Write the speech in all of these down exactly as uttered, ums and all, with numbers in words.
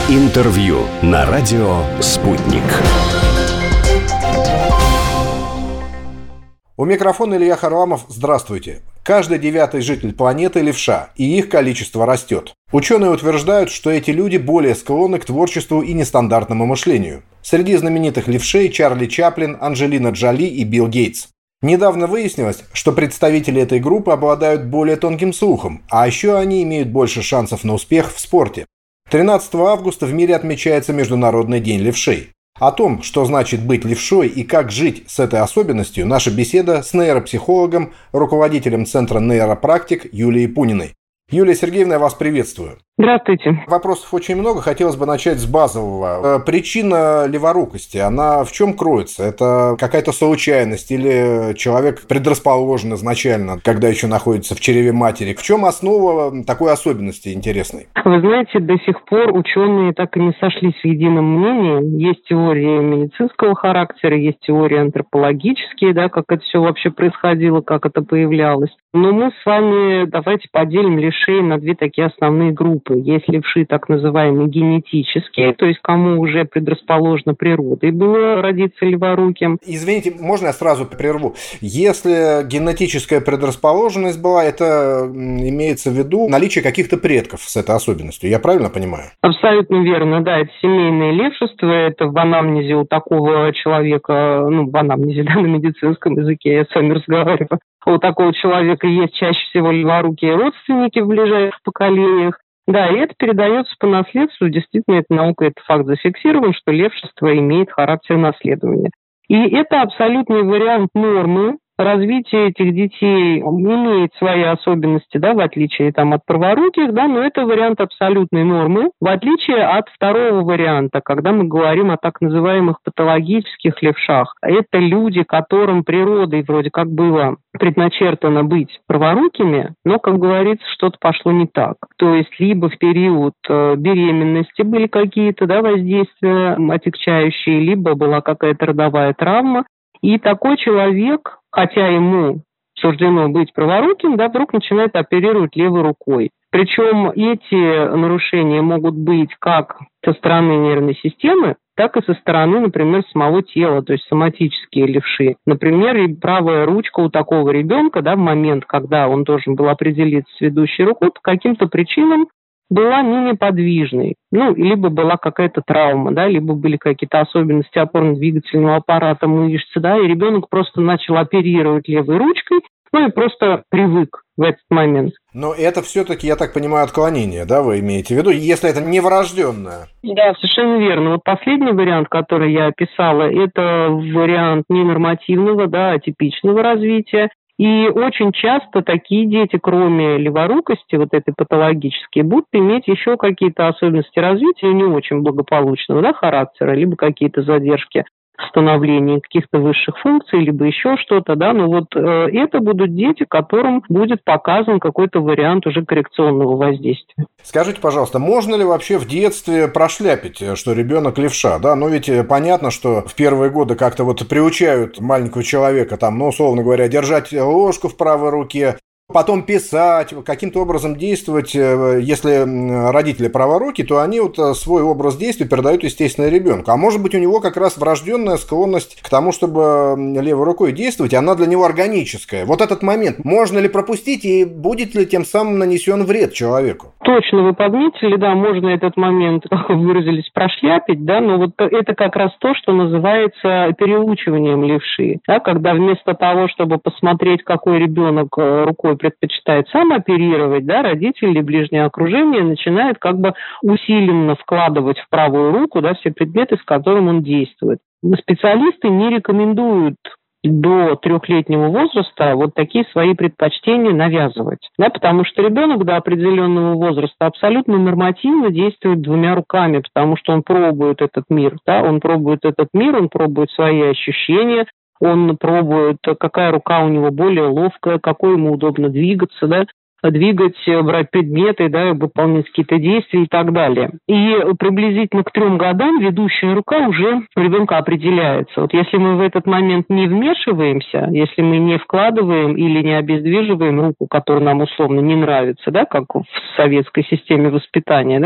Интервью на радио «Спутник». У микрофона Илья Харламов. Здравствуйте. Каждый девятый житель планеты – левша, и их количество растет. Ученые утверждают, что эти люди более склонны к творчеству и нестандартному мышлению. Среди знаменитых левшей Чарли Чаплин, Анджелина Джоли и Билл Гейтс. Недавно выяснилось, что представители этой группы обладают более тонким слухом, а еще они имеют больше шансов на успех в спорте. тринадцатого августа в мире отмечается Международный день левшей. О том, что значит быть левшой и как жить с этой особенностью, наша беседа с нейропсихологом, руководителем Центра нейропрактик Юлией Пуниной. Юлия Сергеевна, я вас приветствую. Здравствуйте. Вопросов очень много. Хотелось бы начать с базового. Причина леворукости, она в чем кроется? Это какая-то случайность или человек предрасположен изначально, когда еще находится в чреве матери? В чем основа такой особенности интересной? Вы знаете, до сих пор ученые так и не сошлись в едином мнении. Есть теории медицинского характера, есть теории антропологические, да, как это все вообще происходило, как это появлялось. Но мы с вами давайте поделим левшей на две такие основные группы. Есть левши так называемые генетические, то есть кому уже предрасположена природой было родиться леворуким. Извините, можно я сразу прерву? Если генетическая предрасположенность была, это имеется в виду наличие каких-то предков с этой особенностью, я правильно понимаю? Абсолютно верно, да, это семейное левшество, это в анамнезе у такого человека, ну, в анамнезе, да, на медицинском языке, я с вами разговариваю, у такого человека есть чаще всего леворукие родственники в ближайших поколениях. Да, и это передается по наследству. Действительно, это наука, это факт зафиксирован, что левшество имеет характер наследования. И это абсолютный вариант нормы. Развитие этих детей имеет свои особенности, да, в отличие там, от праворуких, да, но это вариант абсолютной нормы, в отличие от второго варианта, когда мы говорим о так называемых патологических левшах. Это люди, которым природой вроде как было предначертано быть праворукими, но, как говорится, что-то пошло не так. То есть либо в период беременности были какие-то, да, воздействия отягчающие, либо была какая-то родовая травма, и такой человек, хотя ему суждено быть праворуким, да, вдруг начинает оперировать левой рукой. Причем эти нарушения могут быть как со стороны нервной системы, так и со стороны, например, самого тела, то есть соматические левши. Например, правая ручка у такого ребенка, да, в момент, когда он должен был определиться с ведущей рукой, по каким-то причинам была не неподвижной, ну, либо была какая-то травма, да, либо были какие-то особенности опорно-двигательного аппарата мышцы, да, и ребенок просто начал оперировать левой ручкой, ну, и просто привык в этот момент. Но это все-таки, я так понимаю, отклонение, да, вы имеете в виду, если это не врожденное? Да, совершенно верно. Вот последний вариант, который я описала, это вариант ненормативного, да, атипичного развития. И очень часто такие дети, кроме леворукости, вот этой патологические, будут иметь еще какие-то особенности развития не очень благополучного, да, характера, либо какие-то задержки в становлении каких-то высших функций, либо еще что-то, да, но вот э, это будут дети, которым будет показан какой-то вариант уже коррекционного воздействия. Скажите, пожалуйста, можно ли вообще в детстве прошляпить, что ребенок левша, да, ну ведь понятно, что в первые годы как-то вот приучают маленького человека, там, ну, условно говоря, держать ложку в правой руке, потом писать, каким-то образом действовать. Если родители праворуки, то они вот свой образ действия передают, естественно, ребенку. А может быть, у него как раз врожденная склонность к тому, чтобы левой рукой действовать, и она для него органическая. Вот этот момент можно ли пропустить, и будет ли тем самым нанесен вред человеку? Точно вы подметили, да, можно этот момент, как вы выразились, прошляпить, да, но вот это как раз то, что называется переучиванием левши, да, когда вместо того, чтобы посмотреть, какой ребенок рукой предпочитает сам оперировать, да, родители или ближнее окружение начинают как бы усиленно вкладывать в правую руку, да, все предметы, с которыми он действует. Специалисты не рекомендуют до трехлетнего возраста вот такие свои предпочтения навязывать, да, потому что ребенок до определенного возраста абсолютно нормативно действует двумя руками, потому что он пробует этот мир, да, он пробует этот мир, он пробует свои ощущения, он пробует, какая рука у него более ловкая, какой ему удобно двигаться, да, двигать, брать предметы, да, выполнять какие-то действия и так далее. И приблизительно к трем годам ведущая рука уже у ребенка определяется. Вот если мы в этот момент не вмешиваемся, если мы не вкладываем или не обездвиживаем руку, которая нам условно не нравится, да, как в советской системе воспитания, да,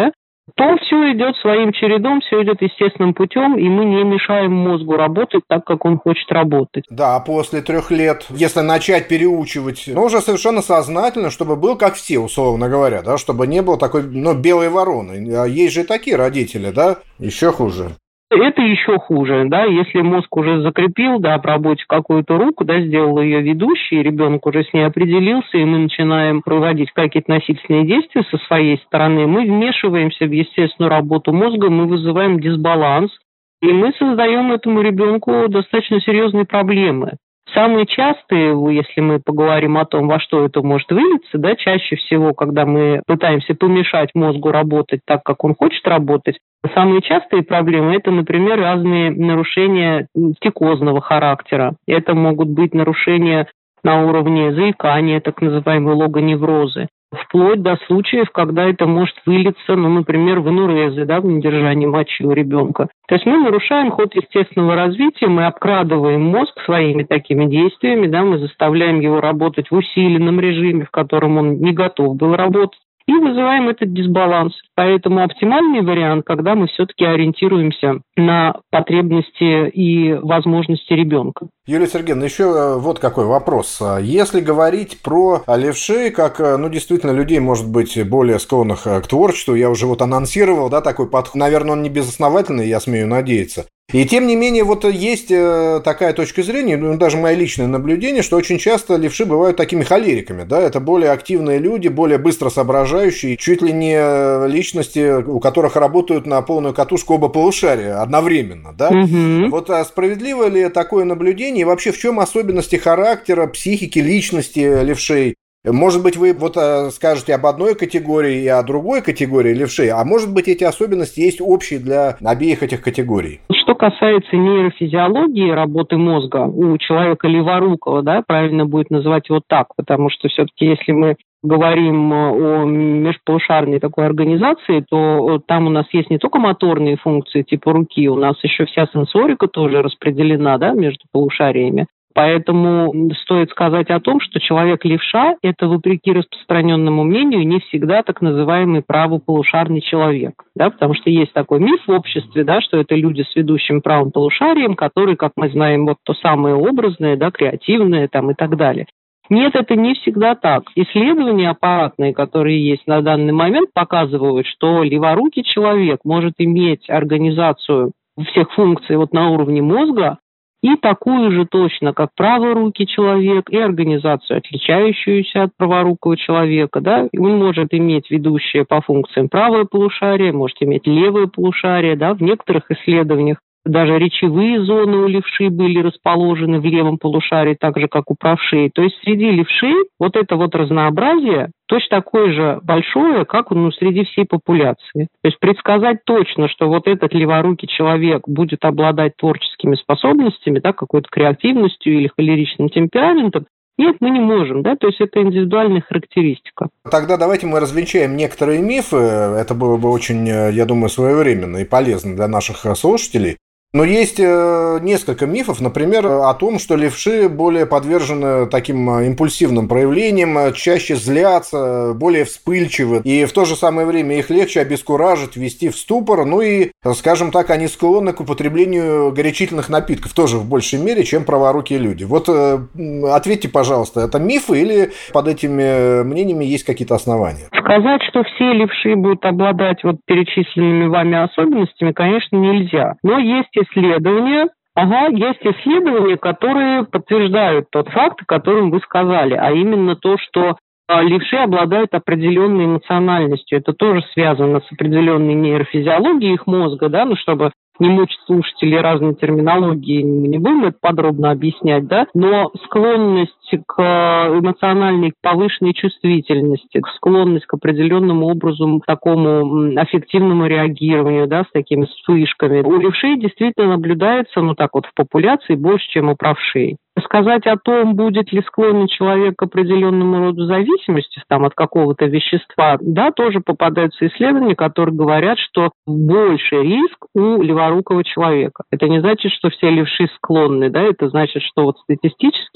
то все идет своим чередом, все идет естественным путем, и мы не мешаем мозгу работать так, как он хочет работать. Да, а после трех лет, если начать переучивать, ну, уже совершенно сознательно, чтобы был как все, условно говоря, да, чтобы не было такой, ну, белой вороны. А есть же и такие родители, да, еще хуже. Это еще хуже, да, если мозг уже закрепил, да, в работе какую-то руку, да, сделал ее ведущей, ребенок уже с ней определился, и мы начинаем проводить какие-то насильственные действия со своей стороны, мы вмешиваемся в естественную работу мозга, мы вызываем дисбаланс, и мы создаем этому ребенку достаточно серьезные проблемы. Самые частые, если мы поговорим о том, во что это может вылиться, да, чаще всего, когда мы пытаемся помешать мозгу работать так, как он хочет работать, самые частые проблемы – это, например, разные нарушения психозного характера. Это могут быть нарушения на уровне заикания, так называемые логоневрозы, вплоть до случаев, когда это может вылиться, ну, например, в энурезы, да, в недержании мочи у ребенка. То есть мы нарушаем ход естественного развития, мы обкрадываем мозг своими такими действиями, да, мы заставляем его работать в усиленном режиме, в котором он не готов был работать, и вызываем этот дисбаланс. Поэтому оптимальный вариант, когда мы все-таки ориентируемся на потребности и возможности ребенка. Юлия Сергеевна, еще вот какой вопрос. Если говорить про левшей, как, ну, действительно, людей, может быть, более склонных к творчеству, я уже вот анонсировал, да, такой подход, наверное, он не безосновательный, я смею надеяться. И тем не менее, вот есть такая точка зрения, ну, даже мое личное наблюдение, что очень часто левши бывают такими холериками, да, это более активные люди, более быстро соображающие, чуть ли не личности, у которых работают на полную катушку оба полушария одновременно, да. Угу. Вот а справедливо ли такое наблюдение, и вообще в чем особенности характера, психики, личности левшей? Может быть, вы вот скажете об одной категории и о другой категории левшей, а может быть, эти особенности есть общие для обеих этих категорий? Что касается нейрофизиологии работы мозга у человека леворукого, да, правильно будет называть его так, потому что все-таки если мы говорим о межполушарной такой организации, то там у нас есть не только моторные функции типа руки, у нас еще вся сенсорика тоже распределена, да, между полушариями. Поэтому стоит сказать о том, что человек-левша – это, вопреки распространенному мнению, не всегда так называемый правополушарный человек. Да, потому что есть такой миф в обществе, да, что это люди с ведущим правым полушарием, которые, как мы знаем, вот то самое образное, да, креативное там, и так далее. Нет, это не всегда так. Исследования аппаратные, которые есть на данный момент, показывают, что леворукий человек может иметь организацию всех функций вот на уровне мозга, и такую же точно, как праворукий человек, и организацию, отличающуюся от праворукого человека. Да? Он может иметь ведущее по функциям правое полушарие, может иметь левое полушарие. Да? В некоторых исследованиях даже речевые зоны у левшей были расположены в левом полушарии, так же, как у правшей. То есть среди левшей вот это вот разнообразие точно такое же большое, как ну, среди всей популяции. То есть предсказать точно, что вот этот леворукий человек будет обладать творческими способностями, да, какой-то креативностью или холеричным темпераментом, нет, мы не можем, да, то есть это индивидуальная характеристика. Тогда давайте мы развенчаем некоторые мифы, это было бы очень, я думаю, своевременно и полезно для наших слушателей. Но есть несколько мифов, например, о том, что левши более подвержены таким импульсивным проявлениям, чаще злятся, более вспыльчивы, и в то же самое время их легче обескуражить, ввести в ступор, ну и, скажем так, они склонны к употреблению горячительных напитков тоже в большей мере, чем праворукие люди. Вот ответьте, пожалуйста, это мифы или под этими мнениями есть какие-то основания? Сказать, что все левши будут обладать вот перечисленными вами особенностями, конечно, нельзя. Но есть исследования, ага, есть исследования, которые подтверждают тот факт, о котором вы сказали, а именно то, что левши обладают определенной эмоциональностью. Это тоже связано с определенной нейрофизиологией их мозга, да, ну, чтобы не мучить слушателей разной терминологии, мы не будем это подробно объяснять, да, но склонность к эмоциональной повышенной чувствительности, склонность к определенному образу, такому аффективному реагированию, да, с такими вспышками, у левшей действительно наблюдается, ну так вот, в популяции больше, чем у правшей. Сказать о том, будет ли склонен человек к определенному роду зависимости там, от какого-то вещества, да, тоже попадаются исследования, которые говорят, что больше риск у леворукого человека. Это не значит, что все левши склонны, да, это значит, что вот статистически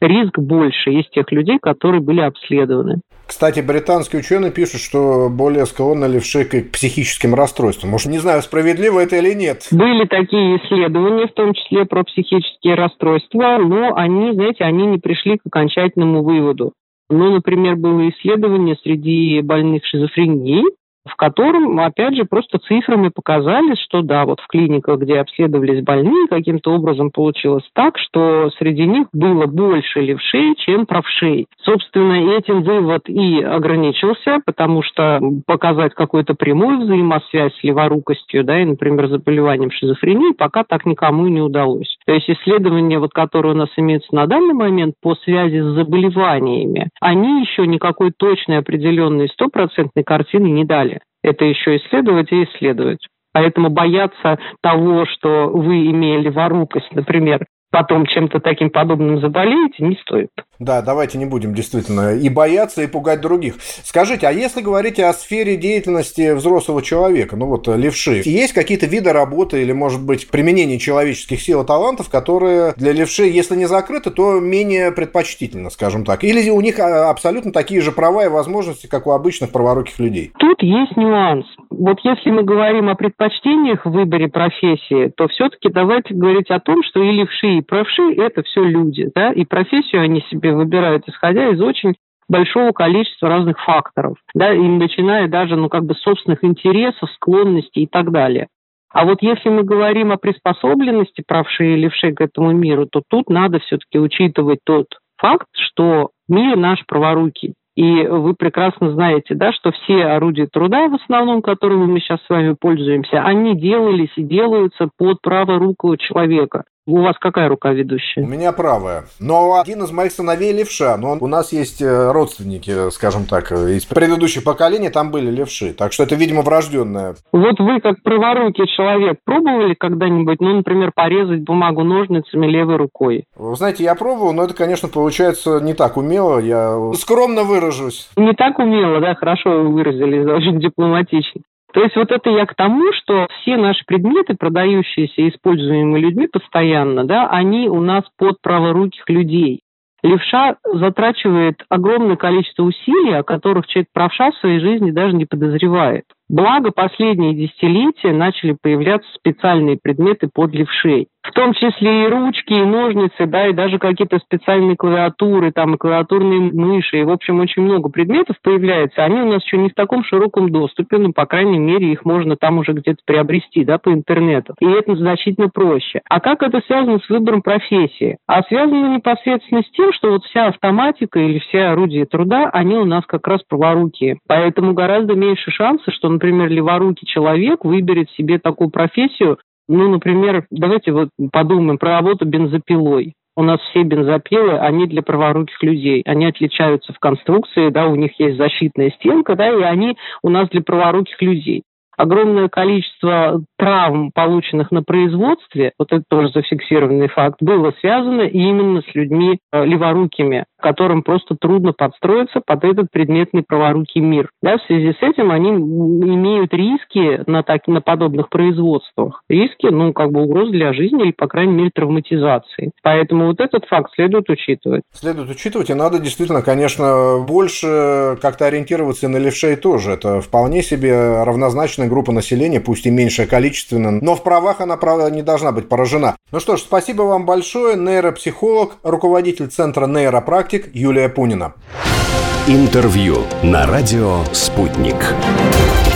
риск больше из тех людей, которые были обследованы. Кстати, британские ученые пишут, что более склонны левши к психическим расстройствам. Может, не знаю, справедливо это или нет. Были такие исследования, в том числе про психические расстройства, но они, знаете, они не пришли к окончательному выводу. Ну, например, было исследование среди больных шизофренией, в котором, опять же, просто цифрами показали, что да, вот в клиниках, где обследовались больные, каким-то образом получилось так, что среди них было больше левшей, чем правшей. Собственно, этим вывод и ограничился, потому что показать какую-то прямую взаимосвязь с леворукостью, да, и, например, заболеванием шизофрении, пока так никому и не удалось. То есть исследования, вот, которые у нас имеются на данный момент по связи с заболеваниями, они еще никакой точной, определенной, стопроцентной картины не дали. Это еще исследовать и исследовать. Поэтому бояться того, что вы, имея леворукость, например, потом чем-то таким подобным заболеете, не стоит. Да, давайте не будем действительно и бояться, и пугать других. Скажите, а если говорить о сфере деятельности взрослого человека, ну вот левши, есть какие-то виды работы или, может быть, применение человеческих сил и талантов, которые для левши, если не закрыты, то менее предпочтительно, скажем так? Или у них абсолютно такие же права и возможности, как у обычных праворуких людей? Тут есть нюанс. Вот если мы говорим о предпочтениях в выборе профессии, то все-таки давайте говорить о том, что и левши, и правши – это все люди, да, и профессию они себе выбирают, исходя из очень большого количества разных факторов, да, и начиная даже, ну, как бы собственных интересов, склонностей и так далее. А вот если мы говорим о приспособленности правшей и левшей к этому миру, то тут надо все-таки учитывать тот факт, что мир наш праворукий. И вы прекрасно знаете, да, что все орудия труда, в основном, которыми мы сейчас с вами пользуемся, они делались и делаются под праворукого человека. У вас какая рука ведущая? У меня правая. Но один из моих сыновей левша. Но у нас есть родственники, скажем так, из предыдущих поколений, там были левши. Так что это, видимо, врожденное. Вот вы, как праворукий человек, пробовали когда-нибудь, ну, например, порезать бумагу ножницами левой рукой? Вы знаете, я пробовал, но это, конечно, получается не так умело. Я скромно выражусь. Не так умело, да? Хорошо вы выразились, очень дипломатично. То есть вот это я к тому, что все наши предметы, продающиеся и используемые людьми постоянно, да, они у нас под праворуких людей. Левша затрачивает огромное количество усилий, о которых человек-правша в своей жизни даже не подозревает. Благо, последние десятилетия начали появляться специальные предметы под левшей. В том числе и ручки, и ножницы, да, и даже какие-то специальные клавиатуры, там, и клавиатурные мыши, и, в общем, очень много предметов появляется. Они у нас еще не в таком широком доступе, но, по крайней мере, их можно там уже где-то приобрести, да, по интернету. И это значительно проще. А как это связано с выбором профессии? А связано непосредственно с тем, что вот вся автоматика или все орудия труда, они у нас как раз праворукие. Поэтому гораздо меньше шансов, что, например, леворукий человек выберет себе такую профессию. Ну, например, давайте вот подумаем про работу бензопилой. У нас все бензопилы, они для праворуких людей. Они отличаются в конструкции, да, у них есть защитная стенка, да, и они у нас для праворуких людей. Огромное количество травм, полученных на производстве, вот это тоже зафиксированный факт, было связано именно с людьми леворукими, которым просто трудно подстроиться под этот предметный праворукий мир. Да, в связи с этим они имеют риски на, так, на подобных производствах. Риски, ну, как бы угроз для жизни или, по крайней мере, травматизации. Поэтому вот этот факт следует учитывать. Следует учитывать, и надо действительно, конечно, больше как-то ориентироваться на левшей тоже. Это вполне себе равнозначная группа населения, пусть и меньшее количественно, но в правах она, правда, не должна быть поражена. Ну что ж, спасибо вам большое. Нейропсихолог, руководитель Центра нейропрактик Юлия Пунина. Интервью на радио «Спутник».